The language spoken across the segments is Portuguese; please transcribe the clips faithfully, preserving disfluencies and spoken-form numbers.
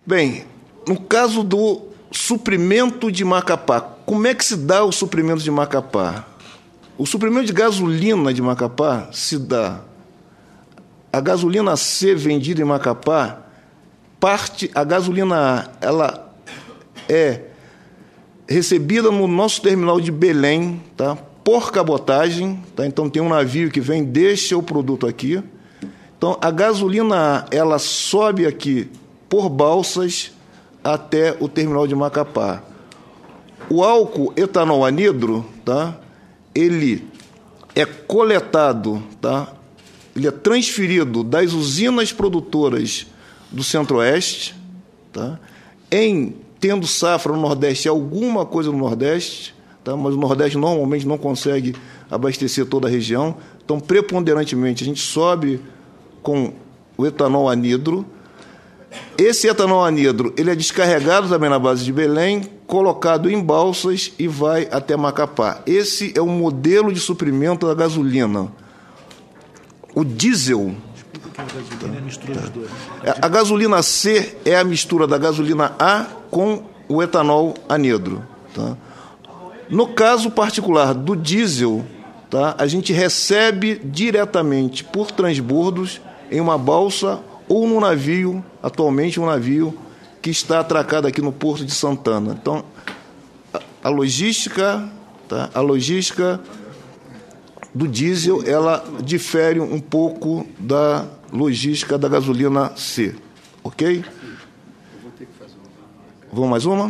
Bem, no caso do suprimento de Macapá, como é que se dá o suprimento de Macapá? O suprimento de gasolina de Macapá se dá. A gasolina C vendida em Macapá, parte, a gasolina A, ela é recebida no nosso terminal de Belém, tá? Por cabotagem, tá? Então tem um navio que vem, deixa o produto aqui. Então a gasolina A, ela sobe aqui por balsas até o terminal de Macapá. O álcool etanol anidro, tá? Ele é coletado, tá? Ele é transferido das usinas produtoras do Centro-Oeste, tá? Em tendo safra no Nordeste, alguma coisa no Nordeste, tá? Mas o Nordeste normalmente não consegue abastecer toda a região. Então, preponderantemente, a gente sobe com o etanol anidro. Esse etanol anidro ele é descarregado também na base de Belém, colocado em balsas e vai até Macapá. Esse é o modelo de suprimento da gasolina. O diesel... Explica que a gasolina é a mistura dos dois. A gasolina C é a mistura da gasolina A com o etanol anidro. Tá? No caso particular do diesel, tá? A gente recebe diretamente por transbordos em uma balsa ou no navio, atualmente um navio que está atracado aqui no Porto de Santana. Então, a logística, tá? A logística do diesel, ela difere um pouco da logística da gasolina C, ok? Vamos mais uma?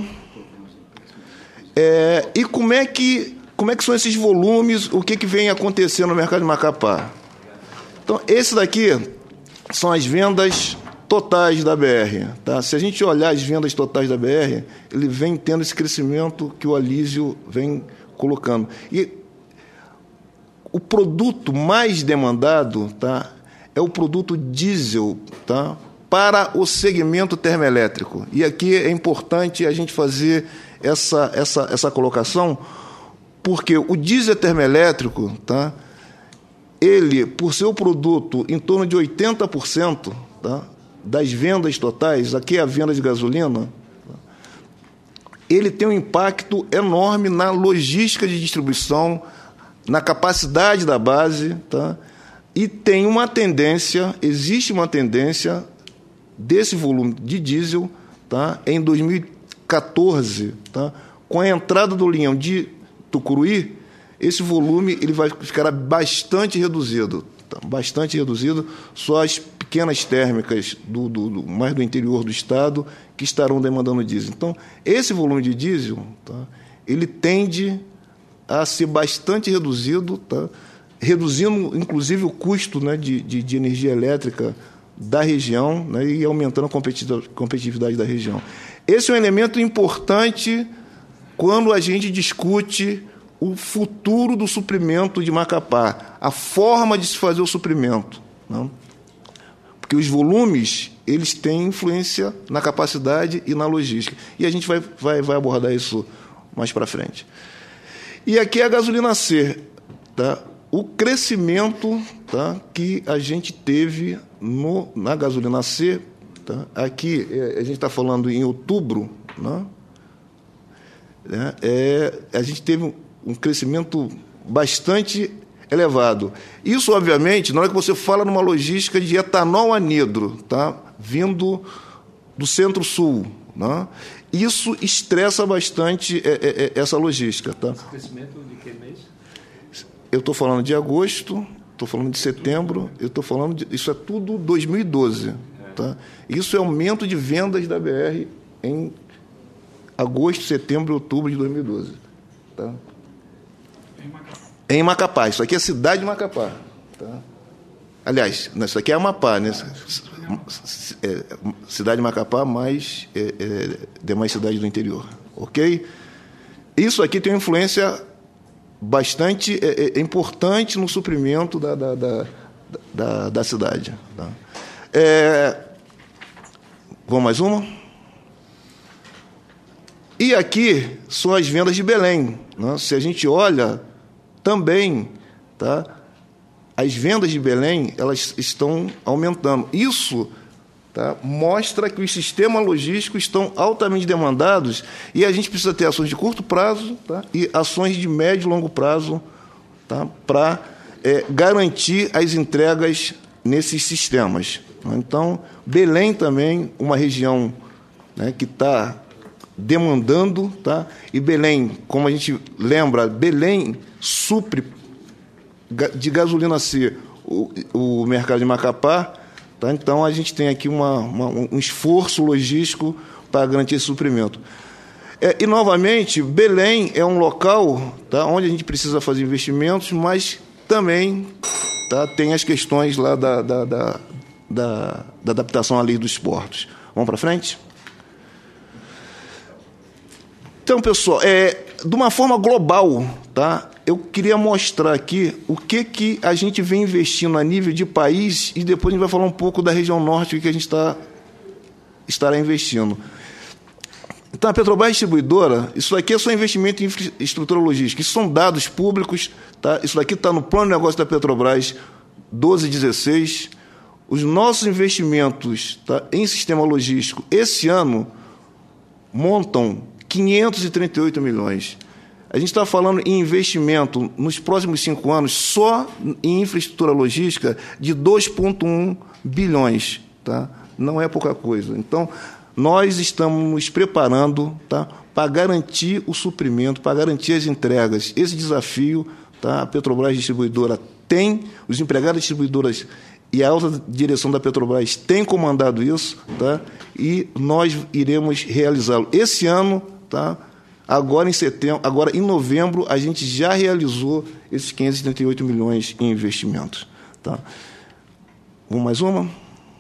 É, e como é que como é que são esses volumes? O que que vem acontecendo no mercado de Macapá? Então, esse daqui são as vendas totais da B R. Tá? Se a gente olhar as vendas totais da B R, ele vem tendo esse crescimento que o Alísio vem colocando. E o produto mais demandado, tá, é o produto diesel, tá, para o segmento termoelétrico. E aqui é importante a gente fazer essa, essa, essa colocação, porque o diesel termoelétrico, tá, ele, por ser o produto em torno de oitenta por cento, tá, das vendas totais, aqui é a venda de gasolina, tá, ele tem um impacto enorme na logística de distribuição, na capacidade da base, tá, e tem uma tendência, existe uma tendência desse volume de diesel, tá, em dois mil e quatorze, tá, com a entrada do linhão de Tucuruí, esse volume ele vai ficar bastante reduzido, tá? Bastante reduzido, só as pequenas térmicas do, do, do, mais do interior do estado que estarão demandando diesel. Então, esse volume de diesel, tá, ele tende a ser bastante reduzido, tá, reduzindo, inclusive, o custo, né, de, de, de energia elétrica da região, né, e aumentando a competitividade da região. Esse é um elemento importante quando a gente discute o futuro do suprimento de Macapá, a forma de se fazer o suprimento, né? Porque os volumes eles têm influência na capacidade e na logística. E a gente vai, vai, vai abordar isso mais para frente. E aqui é a gasolina C, tá? O crescimento, tá, que a gente teve no, na gasolina C, tá? Aqui a gente está falando em outubro, né? É, a gente teve um, um crescimento bastante elevado. Isso, obviamente, na hora que você fala numa logística de etanol anidro, tá, vindo do Centro-Sul, né? Isso estressa bastante é, é, essa logística. Tá? Esse crescimento de que mês? Eu estou falando de agosto, estou falando de setembro, eu estou falando de, isso é tudo dois mil e doze. Tá? Isso é aumento de vendas da B R em agosto, setembro e outubro de dois mil e doze. Tá? Em Macapá. Em Macapá. Isso aqui é a cidade de Macapá. Tá? Aliás, isso aqui é Amapá, né? É, cidade de Macapá, mais é, é, demais cidades do interior. Ok? Isso aqui tem uma influência bastante é, é, importante no suprimento da, da, da, da, da cidade. Tá? É, vamos mais uma? E aqui são as vendas de Belém. Né? Se a gente olha também, tá, as vendas de Belém elas estão aumentando. Isso tá, mostra que os sistemas logísticos estão altamente demandados e a gente precisa ter ações de curto prazo, tá, e ações de médio e longo prazo, tá, para é, garantir as entregas nesses sistemas. Então, Belém também, uma região, né, que está demandando, tá, e Belém, como a gente lembra, Belém supre de gasolina C o, o mercado de Macapá. Tá? Então, a gente tem aqui uma, uma, um esforço logístico para garantir esse suprimento. É, e, novamente, Belém é um local, tá, onde a gente precisa fazer investimentos, mas também, tá, tem as questões lá da, da, da, da, da adaptação à lei dos portos. Vamos para frente? Então, pessoal, é, de uma forma global, tá, eu queria mostrar aqui o que, que a gente vem investindo a nível de país e depois a gente vai falar um pouco da região norte que a gente está, estará investindo. Então, a Petrobras Distribuidora, isso aqui é só investimento em infraestrutura logística. Isso são dados públicos, tá? Isso daqui está no plano de negócio da Petrobras doze dezesseis. Os nossos investimentos, tá, em sistema logístico esse ano montam quinhentos e trinta e oito milhões. A gente está falando em investimento nos próximos cinco anos só em infraestrutura logística de dois vírgula um bilhões. Tá? Não é pouca coisa. Então, nós estamos nos preparando, tá, para garantir o suprimento, para garantir as entregas. Esse desafio, tá, a Petrobras Distribuidora tem, os empregados distribuidoras e a alta direção da Petrobras tem comandado isso, tá, e nós iremos realizá-lo. Esse ano, tá, agora em setembro, agora em novembro, a gente já realizou esses quinhentos e trinta e oito milhões em investimentos. Tá? Vamos mais uma?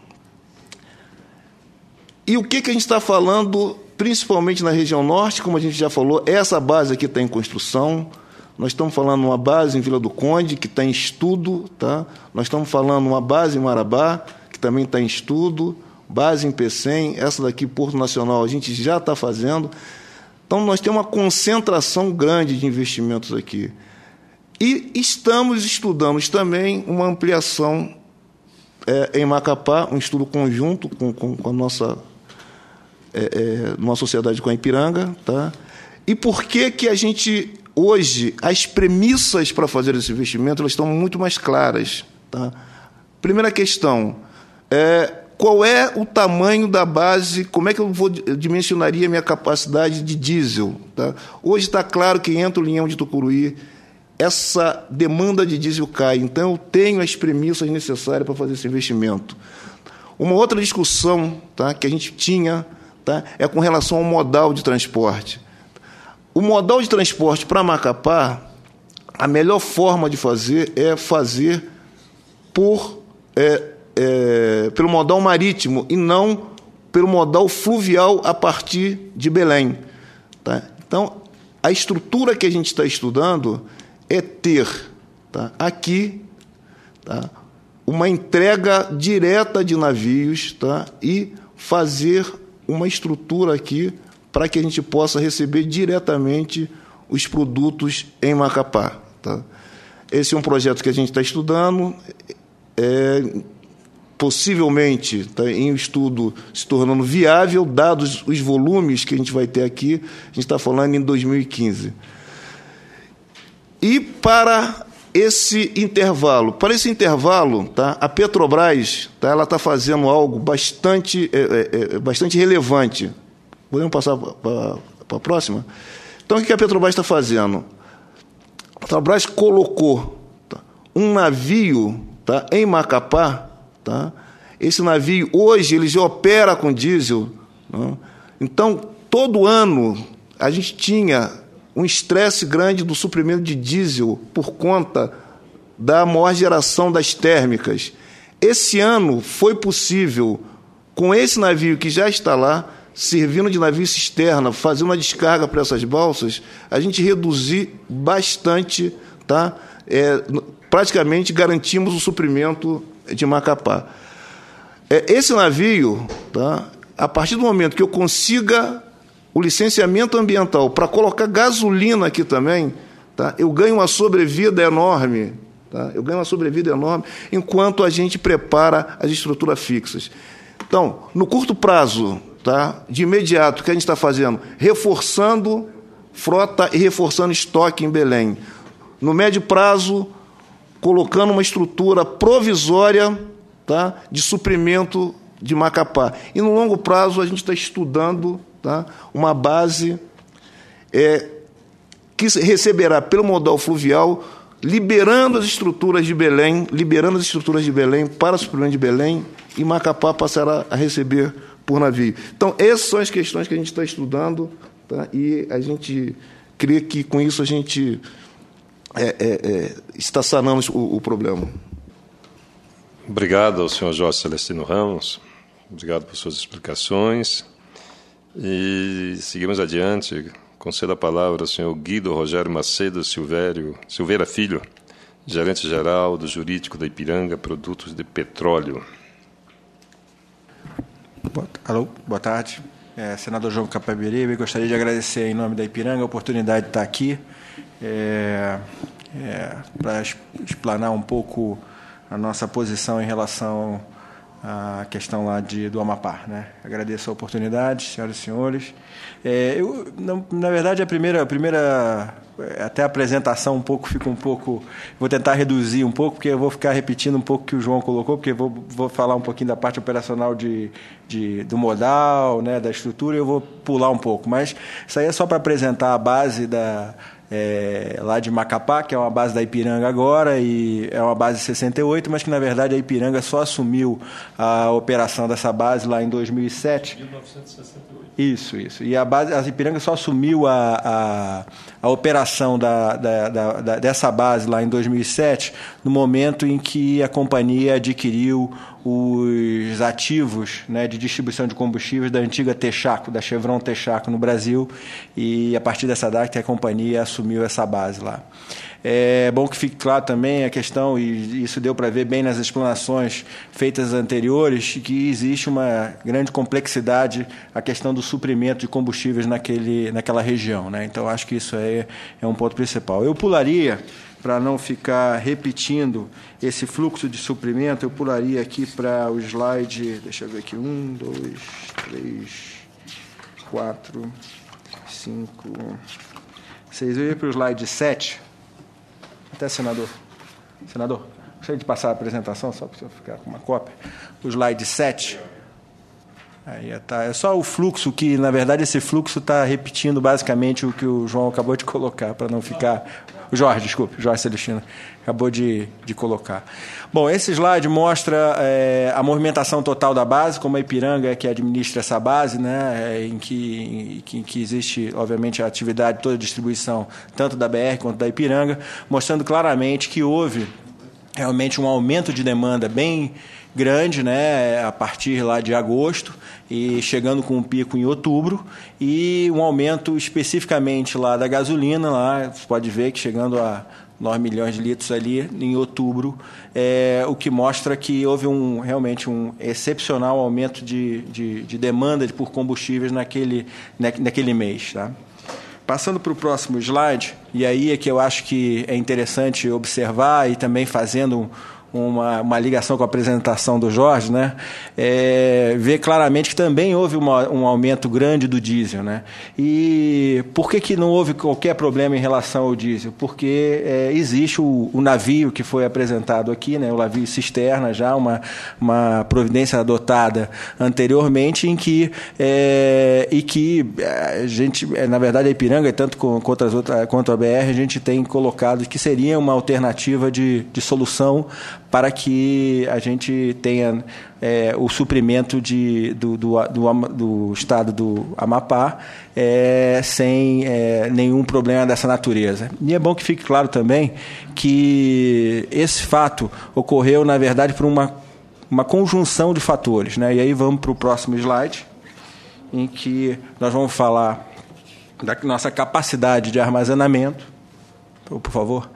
E o que, que a gente está falando, principalmente na região norte, como a gente já falou, essa base aqui está em construção. Nós estamos falando uma base em Vila do Conde, que está em estudo. Tá? Nós estamos falando uma base em Marabá, que também está em estudo. Base em Pecém, essa daqui, Porto Nacional, a gente já está fazendo. Então, nós temos uma concentração grande de investimentos aqui. E estamos estudando também uma ampliação é, em Macapá, um estudo conjunto com, com, com a nossa, é, é, nossa sociedade com a Ipiranga. Tá? E por que, que a gente, hoje, as premissas para fazer esse investimento elas estão muito mais claras. Tá? Primeira questão, é, qual é o tamanho da base, como é que eu vou dimensionaria a minha capacidade de diesel? Tá? Hoje está claro que entra o Linhão de Tucuruí, essa demanda de diesel cai, então eu tenho as premissas necessárias para fazer esse investimento. Uma outra discussão, tá, que a gente tinha, tá, é com relação ao modal de transporte. O modal de transporte para Macapá, a melhor forma de fazer é fazer por... É, É, pelo modal marítimo e não pelo modal fluvial a partir de Belém. Tá? Então, a estrutura que a gente está estudando é ter, tá, aqui, tá, uma entrega direta de navios, tá, e fazer uma estrutura aqui para que a gente possa receber diretamente os produtos em Macapá. Tá? Esse é um projeto que a gente está estudando, é, possivelmente, tá, em estudo se tornando viável, dados os volumes que a gente vai ter aqui, a gente está falando em dois mil e quinze. E para esse intervalo, para esse intervalo, tá, a Petrobras, tá, ela está fazendo algo bastante, é, é, bastante relevante. Podemos passar para a próxima? Então, o que a Petrobras está fazendo? A Petrobras colocou, tá, um navio, tá, em Macapá. Tá? Esse navio, hoje, ele já opera com diesel. Né? Então, todo ano, a gente tinha um estresse grande do suprimento de diesel por conta da maior geração das térmicas. Esse ano foi possível, com esse navio que já está lá, servindo de navio cisterna, fazer uma descarga para essas balsas, a gente reduzir bastante, tá? É, praticamente garantimos o suprimento de Macapá. É, esse navio, tá, a partir do momento que eu consiga o licenciamento ambiental para colocar gasolina aqui também, tá, eu ganho uma sobrevida enorme, tá, eu ganho uma sobrevida enorme enquanto a gente prepara as estruturas fixas. Então, no curto prazo, tá, de imediato, o que a gente está fazendo? Reforçando frota e reforçando estoque em Belém. No médio prazo, colocando uma estrutura provisória, tá, de suprimento de Macapá. E no longo prazo, a gente está estudando, tá, uma base é, que receberá pelo modal fluvial, liberando as estruturas de Belém, liberando as estruturas de Belém para suprimento de Belém, e Macapá passará a receber por navio. Então, essas são as questões que a gente está estudando, tá, e a gente crê que, com isso, a gente é, é, é, está sanando o, o problema. Obrigado ao senhor Jorge Celestino Ramos, obrigado por suas explicações. E seguimos adiante. Concedo a palavra ao senhor Guido Rogério Macedo Silvério, Silveira Filho, gerente-geral do Jurídico da Ipiranga Produtos de Petróleo. Boa, alô, boa tarde. É, senador João Capiberibe, gostaria de agradecer em nome da Ipiranga a oportunidade de estar aqui é, é, para explanar um pouco a nossa posição em relação à questão lá de, do Amapá, né? Agradeço a oportunidade, senhoras e senhores. É, eu, na, na verdade, a primeira, a primeira, até a apresentação um pouco, fica um pouco, vou tentar reduzir um pouco, porque eu vou ficar repetindo um pouco o que o João colocou, porque vou, vou falar um pouquinho da parte operacional de, de, do modal, né, da estrutura, e eu vou pular um pouco. Mas isso aí é só para apresentar a base da... É, lá de Macapá, que é uma base da Ipiranga agora, e é uma base de sessenta e oito, mas que, na verdade, a Ipiranga só assumiu a operação dessa base lá em dois mil e sete. mil novecentos e sessenta e oito. Isso, isso. E a, base, a Ipiranga só assumiu a, a, a operação da, da, da, da, dessa base lá em dois mil e sete, no momento em que a companhia adquiriu os ativos, né, de distribuição de combustíveis da antiga Texaco, da Chevron Texaco no Brasil, e a partir dessa data a companhia assumiu essa base lá. É bom que fique claro também a questão, e isso deu para ver bem nas explanações feitas anteriores, que existe uma grande complexidade a questão do suprimento de combustíveis naquele, naquela região, né? Então, acho que isso aí é um ponto principal. Eu pularia, para não ficar repetindo esse fluxo de suprimento, eu pularia aqui para o slide, deixa eu ver aqui, um, dois, três, quatro, cinco, seis, eu ia para o slide sete, até senador, senador, gostaria de passar a apresentação, só para eu ficar com uma cópia, o slide sete, aí tá, é só o fluxo, que na verdade esse fluxo está repetindo basicamente o que o João acabou de colocar, para não ficar... O Jorge, desculpe, o Jorge Celestino acabou de, de colocar. Bom, esse slide mostra é, a movimentação total da base, como a Ipiranga é que administra essa base, né, em, que, em que existe, obviamente, a atividade, toda a distribuição, tanto da B R quanto da Ipiranga, mostrando claramente que houve realmente um aumento de demanda bem grande, né, a partir lá de agosto, e chegando com um pico em outubro, e um aumento especificamente lá da gasolina, lá você pode ver que chegando a nove milhões de litros ali em outubro, é, o que mostra que houve um, realmente um excepcional aumento de, de, de demanda por combustíveis naquele, naquele mês. Tá? Passando para o próximo slide, e aí é que eu acho que é interessante observar, e também fazendo um, Uma, uma ligação com a apresentação do Jorge, né? É, vê claramente que também houve uma, um aumento grande do diesel, né? E por que, que não houve qualquer problema em relação ao diesel? Porque é, existe o, o navio que foi apresentado aqui, né? O navio cisterna, já uma, uma providência adotada anteriormente, em que, é, e que a gente, na verdade, a Ipiranga, tanto quanto, as outras, quanto a B R, a gente tem colocado que seria uma alternativa de, de solução para que a gente tenha é, o suprimento de, do, do, do, do estado do Amapá é, sem é, nenhum problema dessa natureza. E é bom que fique claro também que esse fato ocorreu, na verdade, por uma, uma conjunção de fatores, né? E aí vamos para o próximo slide, em que nós vamos falar da nossa capacidade de armazenamento. Por favor.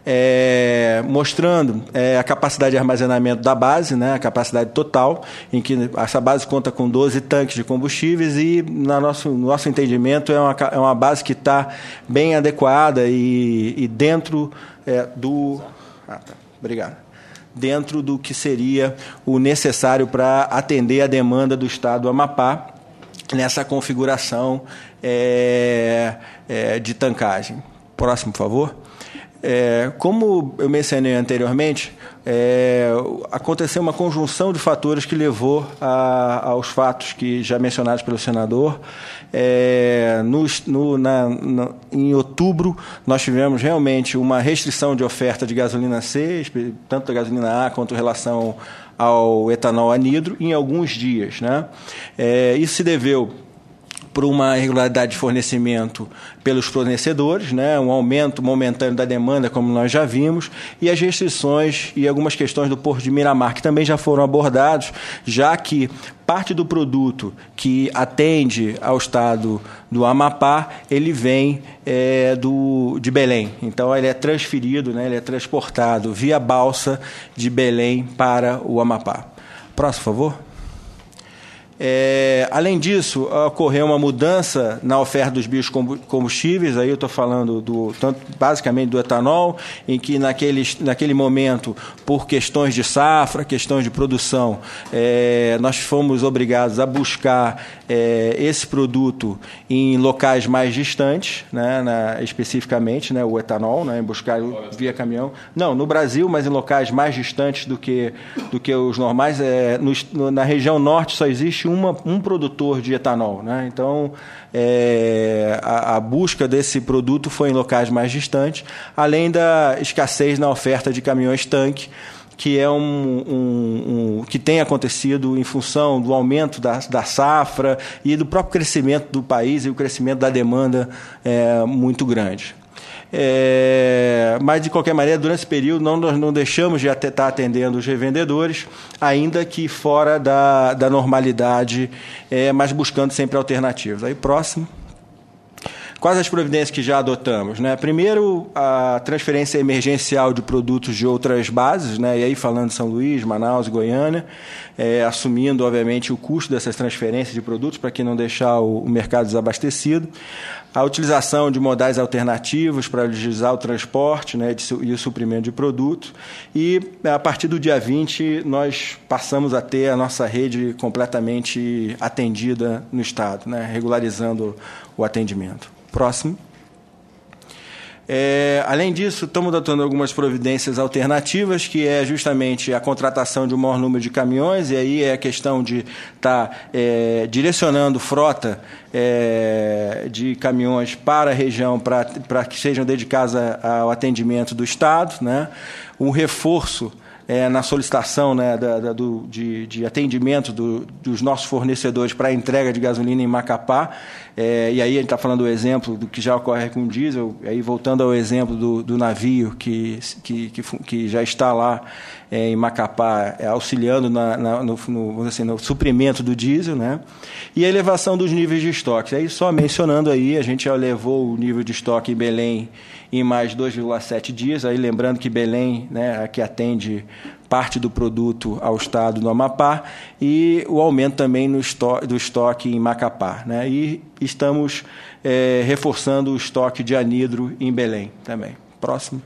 É, mostrando é, a capacidade de armazenamento da base, né, a capacidade total, em que essa base conta com doze tanques de combustíveis e, no nosso, no nosso entendimento, é uma, é uma base que está bem adequada e, e dentro é, do... Ah, tá, obrigado. dentro do que seria o necessário para atender a demanda do Estado do Amapá nessa configuração é, é, de tancagem. Próximo, por favor. É, como eu mencionei anteriormente, é, aconteceu uma conjunção de fatores que levou a, aos fatos que já mencionados pelo senador. É, no, no, na, na, em outubro, nós tivemos realmente uma restrição de oferta de gasolina C, tanto da gasolina A quanto em relação ao etanol anidro, em alguns dias, né? É, isso se deveu por uma irregularidade de fornecimento pelos fornecedores, né, um aumento momentâneo da demanda, como nós já vimos, e as restrições e algumas questões do Porto de Miramar, que também já foram abordados, já que parte do produto que atende ao estado do Amapá, ele vem é, do, de Belém. Então, ele é transferido, né, ele é transportado via balsa de Belém para o Amapá. Próximo, por favor. É, além disso, ocorreu uma mudança na oferta dos biocombustíveis, aí eu estou falando do, tanto, basicamente do etanol, em que naquele, naquele momento, por questões de safra, questões de produção, é, nós fomos obrigados a buscar é, esse produto em locais mais distantes, né, na, especificamente, né, o etanol, né, buscar via caminhão. Não, no Brasil, mas em locais mais distantes do que, do que os normais. É, no, na região norte só existe Uma, um produtor de etanol, né? Então, é, a, a busca desse produto foi em locais mais distantes, além da escassez na oferta de caminhões-tanque, que é um, um, um que tem acontecido em função do aumento da, da safra e do próprio crescimento do país e o crescimento da demanda é, muito grande. É, mas, de qualquer maneira, durante esse período, não, nós não deixamos de estar atendendo os revendedores, ainda que fora da, da normalidade, é, mas buscando sempre alternativas. Aí, próximo. Quais as providências que já adotamos? Né? Primeiro, a transferência emergencial de produtos de outras bases, né? E aí falando de São Luís, Manaus e Goiânia, é, assumindo, obviamente, o custo dessas transferências de produtos para que não deixar o, o mercado desabastecido. A utilização de modais alternativos para agilizar o transporte, né, de, e o suprimento de produtos. E, a partir do dia vinte, nós passamos a ter a nossa rede completamente atendida no Estado, né, regularizando o atendimento. Próximo. É, além disso, estamos adotando algumas providências alternativas, que é justamente a contratação de um maior número de caminhões, e aí é a questão de estar tá, é, direcionando frota é, de caminhões para a região, para que sejam dedicados ao atendimento do Estado, né? Um reforço É, na solicitação, né, da, da, do, de, de atendimento do, dos nossos fornecedores para a entrega de gasolina em Macapá. É, e aí a gente está falando do exemplo do que já ocorre com o diesel, aí voltando ao exemplo do, do navio que, que, que, que já está lá é, em Macapá, é, auxiliando na, na, no, no, vamos dizer assim, no suprimento do diesel, né? E a elevação dos níveis de estoque. Aí, só mencionando aí, a gente já elevou o nível de estoque em Belém em mais dois vírgula sete dias, aí lembrando que Belém, né, é que atende parte do produto ao estado do Amapá, e o aumento também no estoque, do estoque em Macapá, né? E estamos é, reforçando o estoque de anidro em Belém também. Próximo.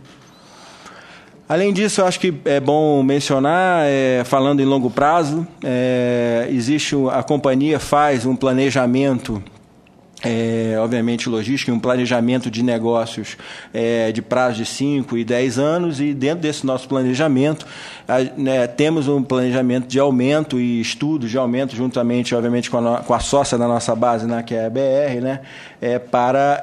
Além disso, eu acho que é bom mencionar, é, falando em longo prazo, é, existe a companhia faz um planejamento, É, obviamente, logística e um planejamento de negócios é, de prazo de cinco e dez anos, e dentro desse nosso planejamento, a, né, temos um planejamento de aumento e estudos de aumento, juntamente, obviamente, com a, no, com a sócia da nossa base, né, que é a B R, né, é, para,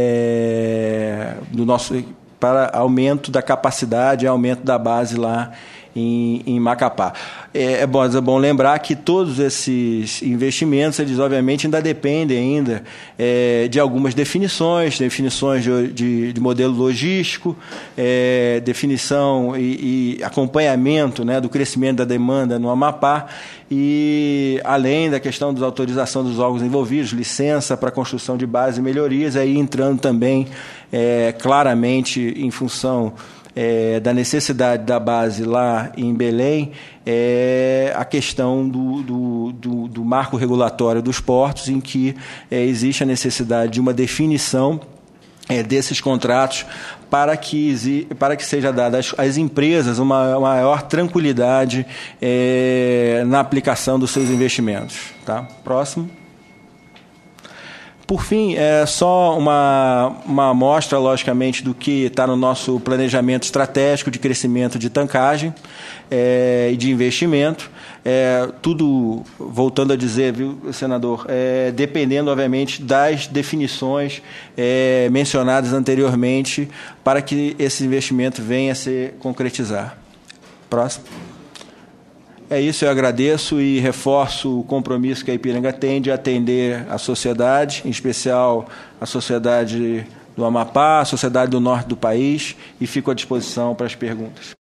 é, do nosso, para aumento da capacidade e aumento da base lá Em, em Macapá. É, é, bom, é bom lembrar que todos esses investimentos, eles obviamente ainda dependem ainda, é, de algumas definições, definições de, de, de modelo logístico, é, definição e, e acompanhamento, né, do crescimento da demanda no Amapá, e além da questão da autorização dos órgãos envolvidos, licença para construção de base e melhorias, aí entrando também é, claramente em função É, da necessidade da base lá em Belém, é a questão do, do, do, do marco regulatório dos portos, em que é, existe a necessidade de uma definição é, desses contratos para que, para que seja dada às, às empresas uma maior tranquilidade é, na aplicação dos seus investimentos. Tá? Próximo. Por fim, é só uma, uma amostra, logicamente, do que está no nosso planejamento estratégico de crescimento de tancagem é, e de investimento. É, tudo, voltando a dizer, viu, senador, é, dependendo, obviamente, das definições é, mencionadas anteriormente para que esse investimento venha a se concretizar. Próximo. É isso, eu agradeço e reforço o compromisso que a Ipiranga tem de atender a sociedade, em especial a sociedade do Amapá, a sociedade do norte do país, e fico à disposição para as perguntas.